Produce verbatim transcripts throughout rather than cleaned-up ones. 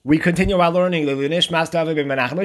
We continue our learning. We're in Zvach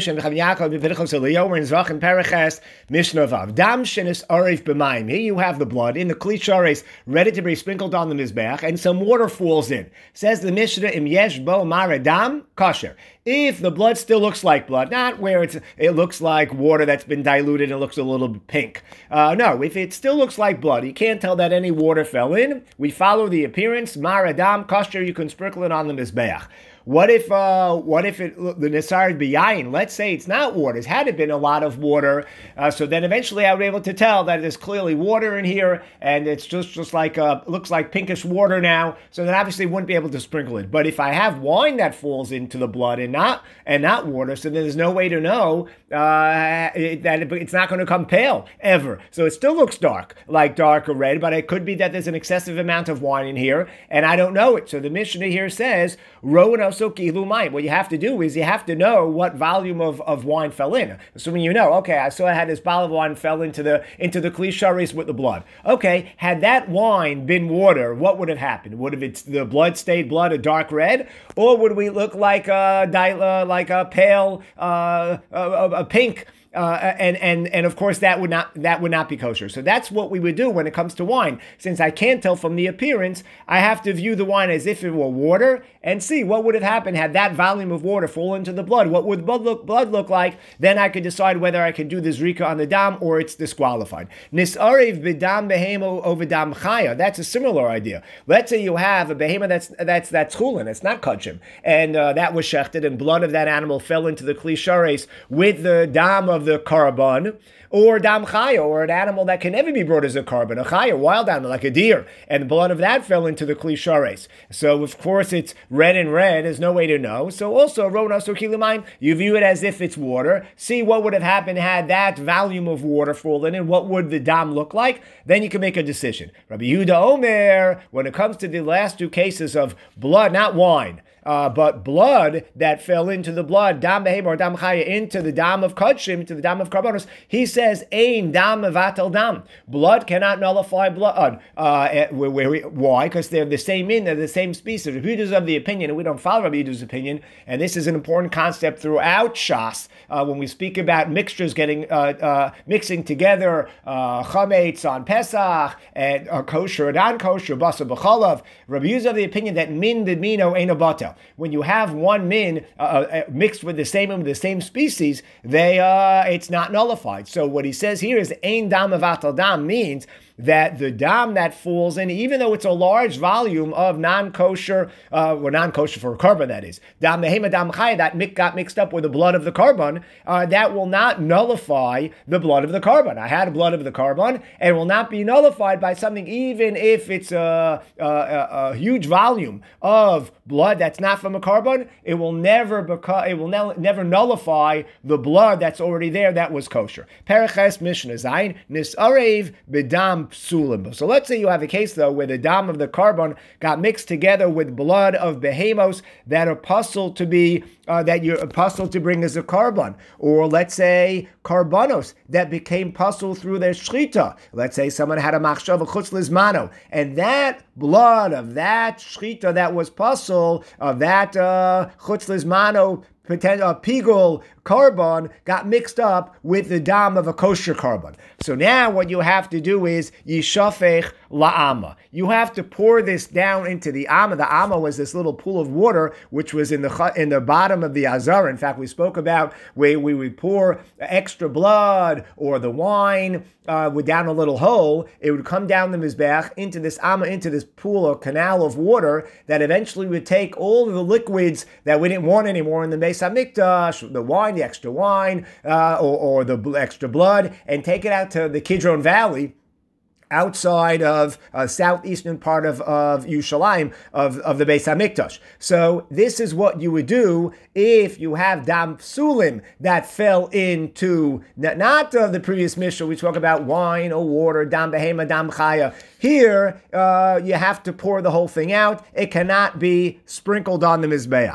and Periches Mishnah Vav. Dam shenis arif b'mayim. Here you have the blood in the kli shares ready to be sprinkled on the mizbeach, and some water falls in. Says the Mishnah, im yesh bo mare dam kosher. If the blood still looks like blood, not where it's it looks like water that's been diluted and looks a little pink. Uh, no, if it still looks like blood, you can't tell that any water fell in. We follow the appearance. Mare dam kosher. You can sprinkle it on the mizbeach. What if uh, what if it, the Nisar B'yayin, let's say it's not water, it's had it been a lot of water, uh, so then eventually I would be able to tell that there's clearly water in here, and it's just, just like, uh, looks like pinkish water now, so then obviously wouldn't be able to sprinkle it. But if I have wine that falls into the blood and not and not water, so then there's no way to know uh, it, that it, it's not going to come pale, ever. So it still looks dark, like dark or red, but it could be that there's an excessive amount of wine in here, and I don't know it. So the Mishnah here says, Ro'nos what you have to do is you have to know what volume of, of wine fell in. Assuming you know, okay, I saw I had this bottle of wine fell into the into the kli shares with the blood. Okay, had that wine been water, what would have happened? Would have it the blood stayed blood a dark red, or would we look like a uh, like a pale uh, a, a pink? Uh, and and and of course that would not that would not be kosher. So that's what we would do when it comes to wine. Since I can't tell from the appearance, I have to view the wine as if it were water and see what would have happened had that volume of water fallen into the blood. What would blood look blood look like? Then I could decide whether I could do the zrika on the dam or it's disqualified. Nisarev b'dam behemo over dam chaya. That's a similar idea. Let's say you have a behema that's that's that's chulin, it's not kachim, and uh, that was shechted, and blood of that animal fell into the kli shares with the dam of the carbon, or dam chaya, or an animal that can never be brought as a carbon, a chaya, wild animal like a deer, and the blood of that fell into the kli shares. So of course it's red and red. There's no way to know. So also ronas or kilimayim, you view it as if it's water. See what would have happened had that volume of water fallen in. What would the dam look like? Then you can make a decision. Rabbi Yehuda Omer, when it comes to the last two cases of blood, not wine, Uh, but blood that fell into the blood, dam behem or dam chaya, into the dam of kodshim, into the dam of karbonos, he says, ein dam mevatel dam. Blood cannot nullify blood. Uh, where, where, why? Because they're the same in, they're the same species. Rabbi Yehuda is of the opinion, and we don't follow Rabbi Yehuda's opinion, and this is an important concept throughout Shas, uh, when we speak about mixtures getting, uh, uh, mixing together, uh, chametz on Pesach, and uh, kosher and non-kosher, basa b'chalav. Rabbi Yehuda is of the opinion that min de mino ein a batel. When you have one min uh, uh, mixed with the same with the same species, they uh, it's not nullified. So what he says here is ein dam mevatel dam means that the dam that falls in, even though it's a large volume of non-kosher, uh, or non-kosher for a carbon, that is, dam behema dam chaya, that got mixed up with the blood of the carbon, uh, that will not nullify the blood of the carbon. I had blood of the carbon, and will not be nullified by something, even if it's a, a, a, a huge volume of blood that's not from a carbon. It will never beca- it will ne- never nullify the blood that's already there that was kosher. Periches Mishnah Zayin Nisarev b'dam psulim. So let's say you have a case though where the dam of the carbon got mixed together with blood of behemos that are puzzled to be uh, that you're puzzled to bring as a carbon, or let's say carbonos that became puzzled through their shchita. Let's say someone had a machshava chutz lizmano, and that blood of that shchita that was puzzled of that uh, chutz lizmano potential pigul carbon got mixed up with the dam of a kosher carbon. So now what you have to do is yishafech la'ama. You have to pour this down into the amma. The amma was this little pool of water which was in the in the bottom of the azar. In fact, we spoke about where we would pour extra blood or the wine uh, with down a little hole. It would come down the mizbeach into this amma, into this pool or canal of water that eventually would take all of the liquids that we didn't want anymore in the Beis Hamikdash, the wine, the extra wine, uh, or, or the extra blood, and take it out to the Kidron Valley, outside of uh, southeastern part of, of Yerushalayim, of, of the Beis Hamikdash. So this is what you would do if you have dam psulim that fell into, not uh, the previous Mishnah, we talk about wine or water, dam behema, dam chaya. Here, uh, you have to pour the whole thing out. It cannot be sprinkled on the Mizbeach.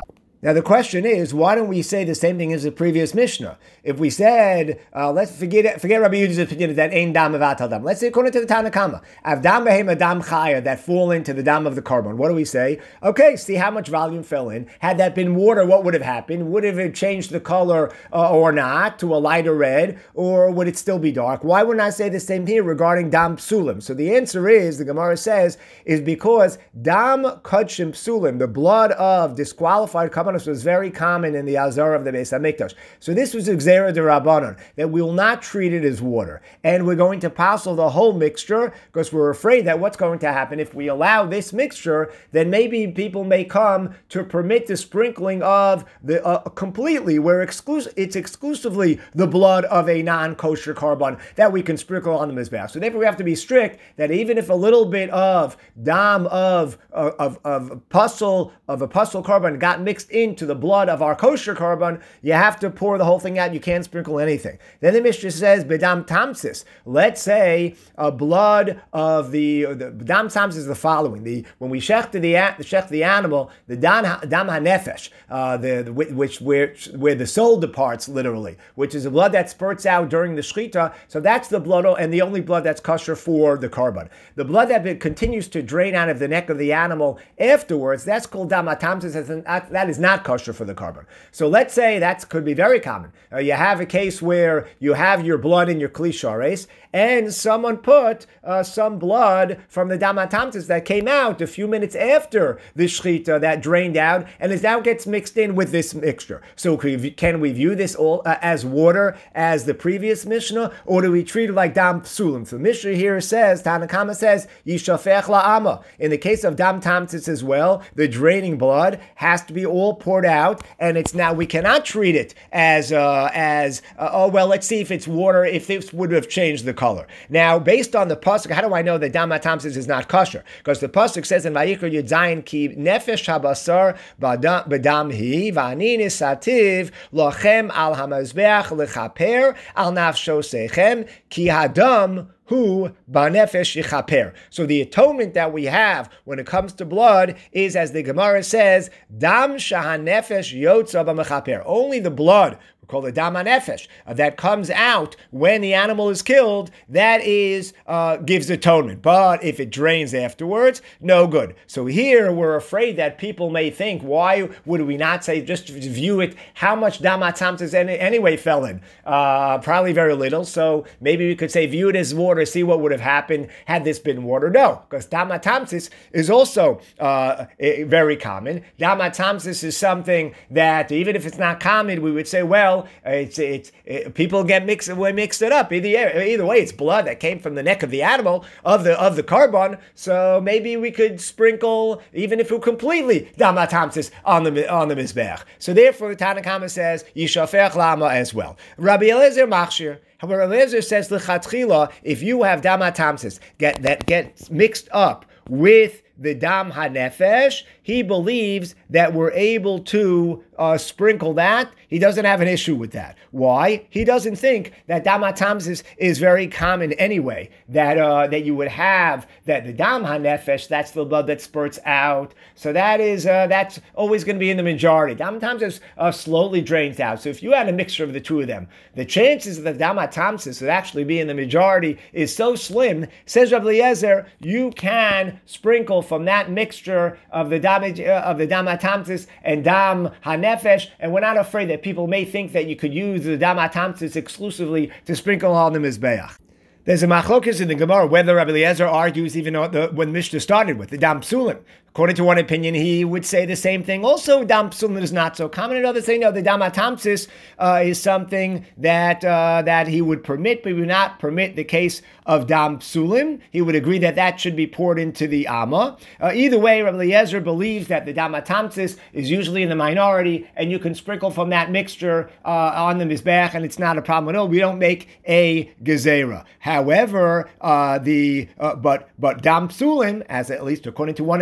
Now the question is, why don't we say the same thing as the previous Mishnah? If we said, uh, let's forget forget Rabbi Yehuda's opinion that ain dam avatal dam. Let's say according to the Tanna Kama, avdam behem dam chaya that fall into the dam of the carbon. What do we say? Okay, see how much volume fell in. Had that been water, what would have happened? Would have it changed the color uh, or not to a lighter red, or would it still be dark? Why wouldn't I say the same here regarding dam psulim? So the answer is, the Gemara says, is because dam kudshim psulim, the blood of disqualified carbon, was very common in the Azara of the Beis HaMikdash. So this was Gzeira D'Rabbanan, that we will not treat it as water. And we're going to passel the whole mixture, because we're afraid that what's going to happen if we allow this mixture, then maybe people may come to permit the sprinkling of the uh, completely, where exclus- it's exclusively the blood of a non-kosher carbon that we can sprinkle on the Mizbeach. So therefore we have to be strict that even if a little bit of dam of, uh, of, of puzzle, of a puzzle carbon got mixed in into the blood of our kosher carbon, you have to pour the whole thing out. You can't sprinkle anything. Then the Mishnah says, bedam tamsis. Let's say a blood of the, the bedam tamsis is the following. The when we shech the shech the animal, the dam dam hanefesh, uh, the, the which where where the soul departs literally, which is the blood that spurts out during the shechita. So that's the blood, and the only blood that's kosher for the carbon. The blood that continues to drain out of the neck of the animal afterwards, that's called dam tamsis. That is not kosher for the carbon. So let's say that could be very common. Uh, you have a case where you have your blood in your kli shares, and someone put uh, some blood from the dam hatamtis that came out a few minutes after the shechita that drained out, and it now gets mixed in with this mixture. So can we view this all uh, as water, as the previous Mishnah, or do we treat it like dam psulim? So Mishnah here says, Tanna Kama says, yishafech la'ama. In the case of dam tamtis as well, the draining blood has to be all poured out, and it's now we cannot treat it as uh, as uh, oh well, let's see if it's water, if this would have changed the color. Now, based on the pasuk, how do I know that dam hatamsis is not kosher? Because the pasuk says in Vayikra Yud Zayin ki nefesh habasar badam hi v'ani nisativ lochem al hamazbeach lechaper al nafsho sechem ki hadam who banefesh yichaper. So the atonement that we have when it comes to blood is, as the Gemara says, dam shahanefesh yotza b'mechaper. Only the blood, we call it dam hanefesh, uh, that comes out when the animal is killed, that is uh, gives atonement. But if it drains afterwards, no good. So here we're afraid that people may think, why would we not say, just view it, how much dam hatamtis any, anyway fell in? Uh, probably very little. So maybe we could say, view it as water, see what would have happened had this been water. No, because dam hatamtis is also uh, very common. Dam hatamtis is something that, even if it's not common, we would say, well, it's it's it, people get mixed, we mixed it up. Either either way, it's blood that came from the neck of the animal of the of the carbon. So maybe we could sprinkle, even if it completely dam hatamtis on the on the mizbeach. So therefore, the Tanna Kama says yishafech lama as well. Rabbi Eliezer machshir. However, Rabbi Eliezer says l'chatchila, if you have dam hatamtis get that gets mixed up with the dam hanefesh, he believes that we're able to uh, sprinkle that. He doesn't have an issue with that. Why? He doesn't think that dam hatamtis is, is very common anyway, that uh, that you would have, that the dam hanefesh, that's the blood that spurts out. So that is uh, that's always going to be in the majority. Dam hatamtis uh, slowly drains out. So if you had a mixture of the two of them, the chances that dam hatamtis would actually be in the majority is so slim, says Rabbi Eliezer, you can sprinkle from that mixture of the dam of the dam hatamtis and dam hanefesh, and we're not afraid that people may think that you could use the dam hatamtis exclusively to sprinkle on the mizbeach. There's a machlokas in the Gemara whether Rabbi Eliezer argues even the, when Mishnah started with the dam psulim. According to one opinion, he would say the same thing. Also, dam psulim is not so common. And others say, no, the dam hatamsis uh, is something that uh, that he would permit, but he would not permit the case of dam psulim. He would agree that that should be poured into the amma. Uh, either way, Rabbi Eliezer believes that the dam hatamsis is usually in the minority, and you can sprinkle from that mixture uh, on the mizbech, and it's not a problem at all. We don't make a gezerah. However, uh, the uh, but but dam psulim, as at least according to one opinion,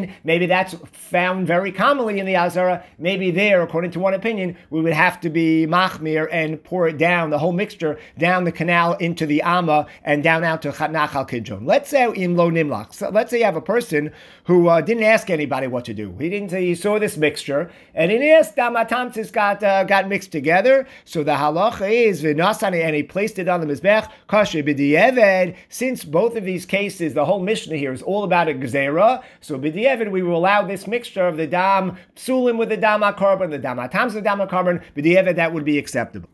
opinion, maybe that's found very commonly in the Azara. Maybe there, according to one opinion, we would have to be machmir and pour it down, the whole mixture, down the canal into the Amma and down out to Nachal Kidron. Let's say in Lo Nimlach. So let's say you have a person who uh, didn't ask anybody what to do. He didn't say he saw this mixture, and he asked Damatamtis got uh, got mixed together. So the halacha is v'nasani, and he placed it on the mizbech kasher b'di'eved. Since both of these cases, the whole Mishnah here is all about a gzera. So b'di'eved, we will allow this mixture of the dam psulim with the dam akarban, the dam atams with the dam akarban. B'di'eved, that would be acceptable.